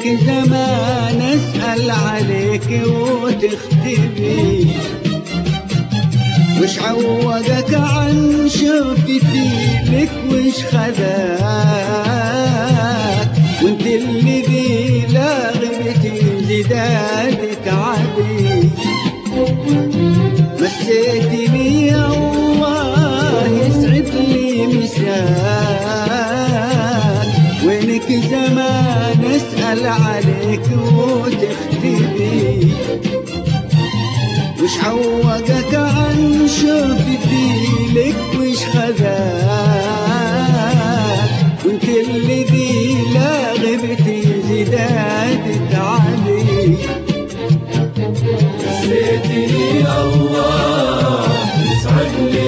وينك زمان اسأل عليك وتختفي، وش عوقك عن شوفتي لك وش خذاك، وانت اللي ذي لا غبتي زدادك عادي، مسيتني يا الله يسعد لي مساك، وينك زمان اسأل عليك وتختفي، وش عوقك عن شوفتي لك وش خذاك، وانت اللي ذي لا غبتي زدادك عادي، نسيتني الله يسعد لي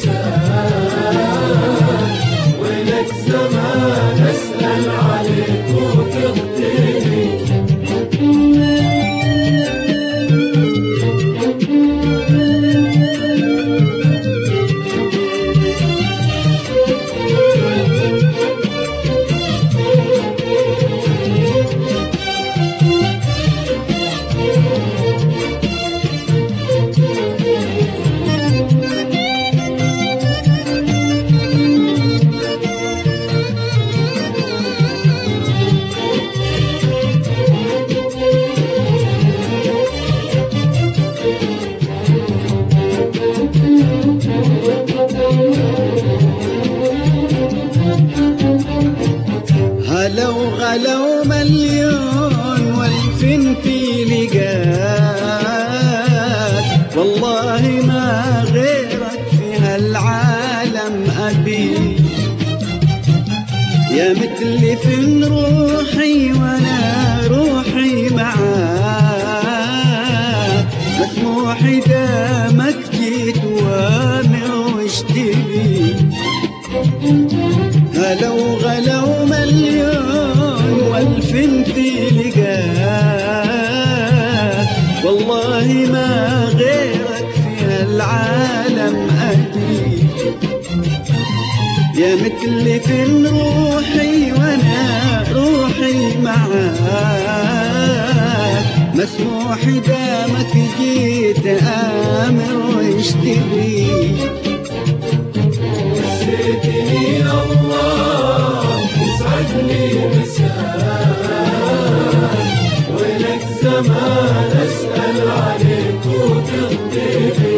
مساك، وينك زمان اسأل عليك وتختفي، هلو غلو مليون والف في لقاك، والله ما غيرك في هالعالم أبي، يا متلف روحي وانا روحي معاك، مسموح دامك جيت وامر واشتبي، هلو غلو مليون والف في لقاك، والله ما غيرك في العالم أدري، يا متلف روحي وانا روحي معاك، مسموح دامك جيت آمر واشتبي، نسيتني الله يسعد لي مساك، وينك زمان اسأل عليك وتختفي،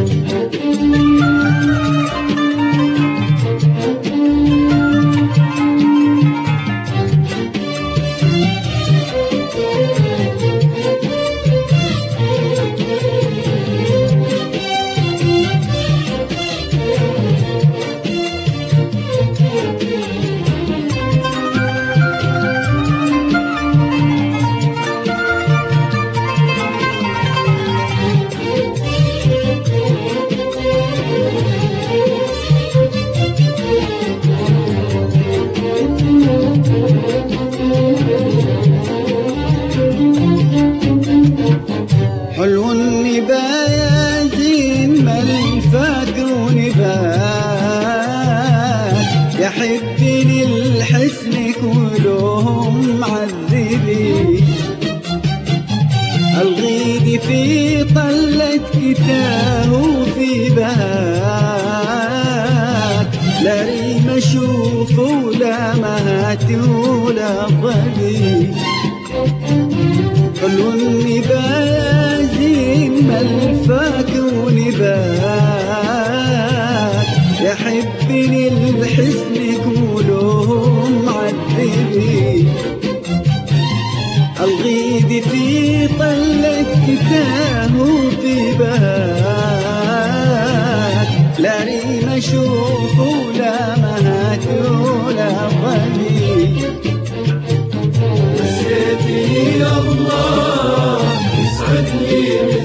حلو النبايا زين ملفاك ونباك، يحبني الحسن كلهم معذبي، الغيد في طلة كتاه وفي بهاك، لا ريم اشوف ولا مهات ولا ضبي، حلو النبايا زين ملفاك ونباك، يحبني الحزن كلهم معذبي، الغيد في طلة كتاه وفي بهاك، لا ريم اشوف ولا مهات ولا ضبي، نسيتني الله يسعد لي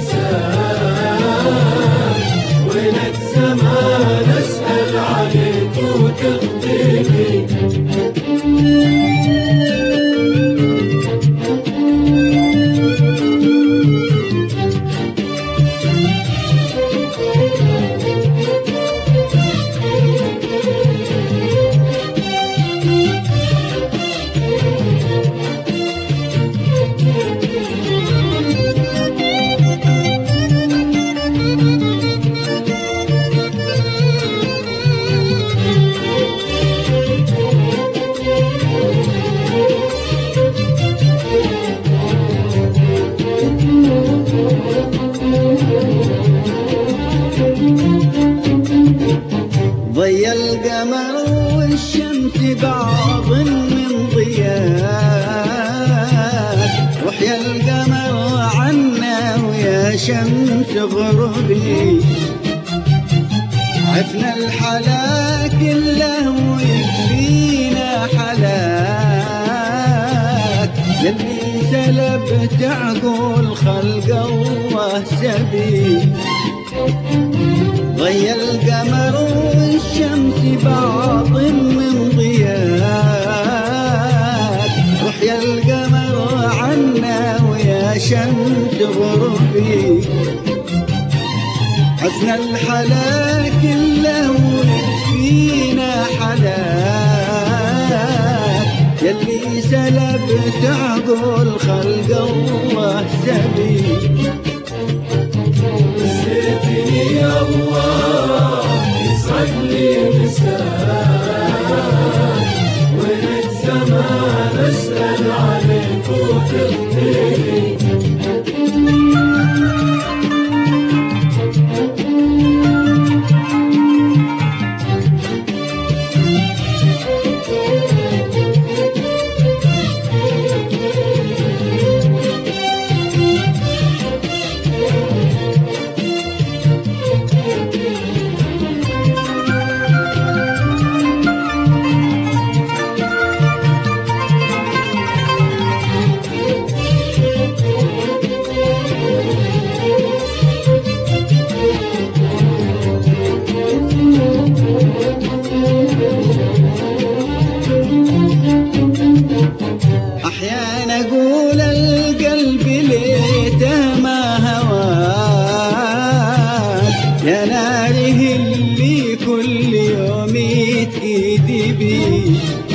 مساك، وينك زمان اسأل عليك وتختفي، القمر والشمس بعض من ضياء، وحيا القمر عنا ويا شمس غربي، عفنا الحلا كله ويكفينا حلاك، يلي سلبت عقول خلق الله سبيل. ضيا القمر والشمس بعض من ضياك، وحيا القمر عنا ويا شمس غربي، حسن الحلا كله ويكفينا حلاك، يلي سلبت عقول خلق الله سبيل. نسيتني يا الله يسعد لي مساك، ولك زمان اسأل عليك وتغفرلي. أحيانا أقول القلب ليته ما هواك، يا ناره اللي كل يوم يتأيدي بي،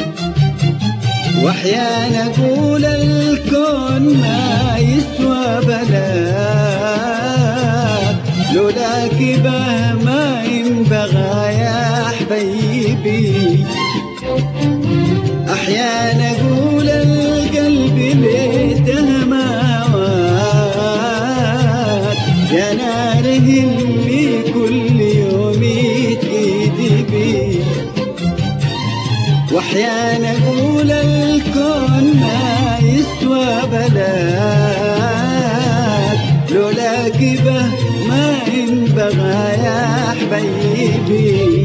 وأحيانا أقول الكون ما يسوى بلاك، لولاك به ما ينبغى يا حبيبي. أحيانا أقول القلب ليته ما هواك، يا ناره اللي كل يوم يتأيدي بي، وأحيانا أقول الكون ما يسوى بلاك، لولاك به ما ينبغى يا حبيبي.